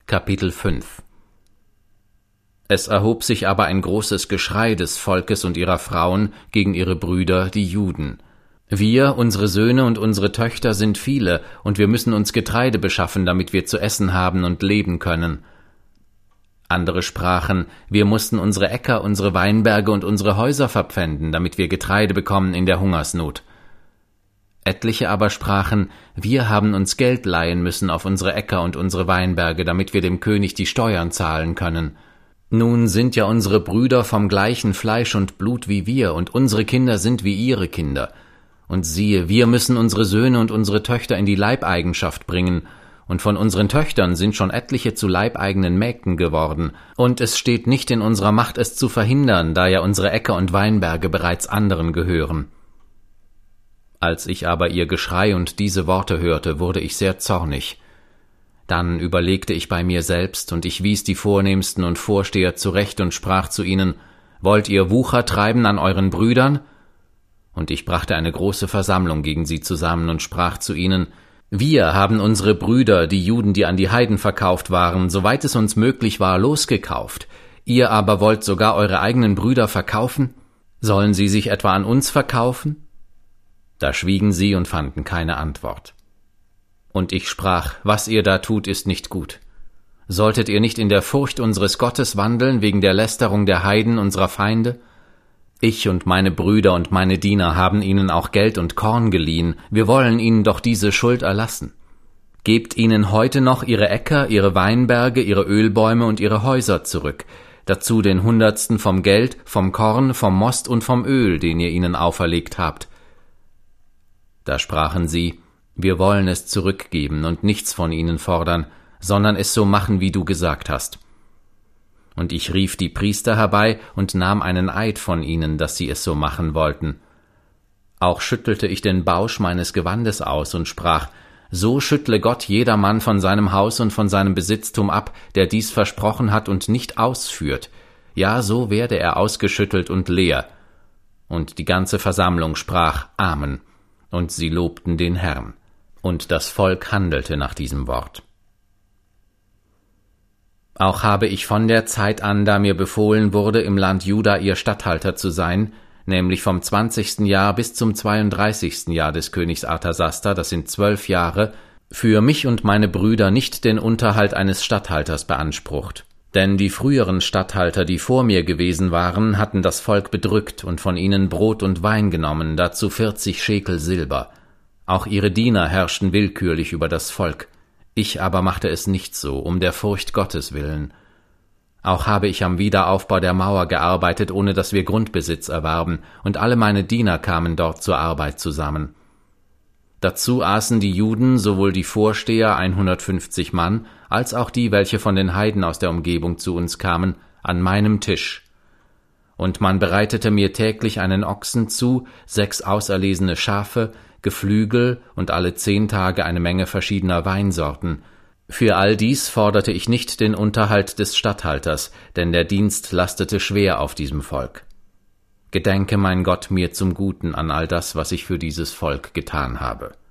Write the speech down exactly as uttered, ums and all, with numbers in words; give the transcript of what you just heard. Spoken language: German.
Kapitel fünf. Es erhob sich aber ein großes Geschrei des Volkes und ihrer Frauen gegen ihre Brüder, die Juden. Wir, unsere Söhne und unsere Töchter sind viele, und wir müssen uns Getreide beschaffen, damit wir zu essen haben und leben können. Andere sprachen, wir mussten unsere Äcker, unsere Weinberge und unsere Häuser verpfänden, damit wir Getreide bekommen in der Hungersnot. Etliche aber sprachen, wir haben uns Geld leihen müssen auf unsere Äcker und unsere Weinberge, damit wir dem König die Steuern zahlen können. Nun sind ja unsere Brüder vom gleichen Fleisch und Blut wie wir, und unsere Kinder sind wie ihre Kinder. Und siehe, wir müssen unsere Söhne und unsere Töchter in die Leibeigenschaft bringen, und von unseren Töchtern sind schon etliche zu leibeigenen Mägden geworden, und es steht nicht in unserer Macht, es zu verhindern, da ja unsere Äcker und Weinberge bereits anderen gehören. Als ich aber ihr Geschrei und diese Worte hörte, wurde ich sehr zornig. Dann überlegte ich bei mir selbst, und ich wies die Vornehmsten und Vorsteher zurecht und sprach zu ihnen, »Wollt ihr Wucher treiben an euren Brüdern?« Und ich brachte eine große Versammlung gegen sie zusammen und sprach zu ihnen, »Wir haben unsere Brüder, die Juden, die an die Heiden verkauft waren, soweit es uns möglich war, losgekauft. Ihr aber wollt sogar eure eigenen Brüder verkaufen? Sollen sie sich etwa an uns verkaufen?« Da schwiegen sie und fanden keine Antwort. Und ich sprach, was ihr da tut, ist nicht gut. Solltet ihr nicht in der Furcht unseres Gottes wandeln, wegen der Lästerung der Heiden, unserer Feinde? Ich und meine Brüder und meine Diener haben ihnen auch Geld und Korn geliehen, wir wollen ihnen doch diese Schuld erlassen. Gebt ihnen heute noch ihre Äcker, ihre Weinberge, ihre Ölbäume und ihre Häuser zurück, dazu den Hundertsten vom Geld, vom Korn, vom Most und vom Öl, den ihr ihnen auferlegt habt. Da sprachen sie, wir wollen es zurückgeben und nichts von ihnen fordern, sondern es so machen, wie du gesagt hast. Und ich rief die Priester herbei und nahm einen Eid von ihnen, dass sie es so machen wollten. Auch schüttelte ich den Bausch meines Gewandes aus und sprach, so schüttle Gott jedermann von seinem Haus und von seinem Besitztum ab, der dies versprochen hat und nicht ausführt. Ja, so werde er ausgeschüttelt und leer. Und die ganze Versammlung sprach Amen. Und sie lobten den Herrn. Und das Volk handelte nach diesem Wort. Auch habe ich von der Zeit an, da mir befohlen wurde, im Land Juda ihr Statthalter zu sein, nämlich vom zwanzigsten Jahr bis zum zweiunddreißigsten Jahr des Königs Arthasasta, das sind zwölf Jahre, für mich und meine Brüder nicht den Unterhalt eines Statthalters beansprucht. Denn die früheren Statthalter, die vor mir gewesen waren, hatten das Volk bedrückt und von ihnen Brot und Wein genommen, dazu vierzig Schekel Silber. Auch ihre Diener herrschten willkürlich über das Volk. Ich aber machte es nicht so, um der Furcht Gottes willen. Auch habe ich am Wiederaufbau der Mauer gearbeitet, ohne dass wir Grundbesitz erwarben, und alle meine Diener kamen dort zur Arbeit zusammen. Dazu aßen die Juden, sowohl die Vorsteher, hundertfünfzig Mann, als auch die, welche von den Heiden aus der Umgebung zu uns kamen, an meinem Tisch. Und man bereitete mir täglich einen Ochsen zu, sechs auserlesene Schafe, Geflügel und alle zehn Tage eine Menge verschiedener Weinsorten. Für all dies forderte ich nicht den Unterhalt des Statthalters, denn der Dienst lastete schwer auf diesem Volk. Gedenke, mein Gott, mir zum Guten an all das, was ich für dieses Volk getan habe.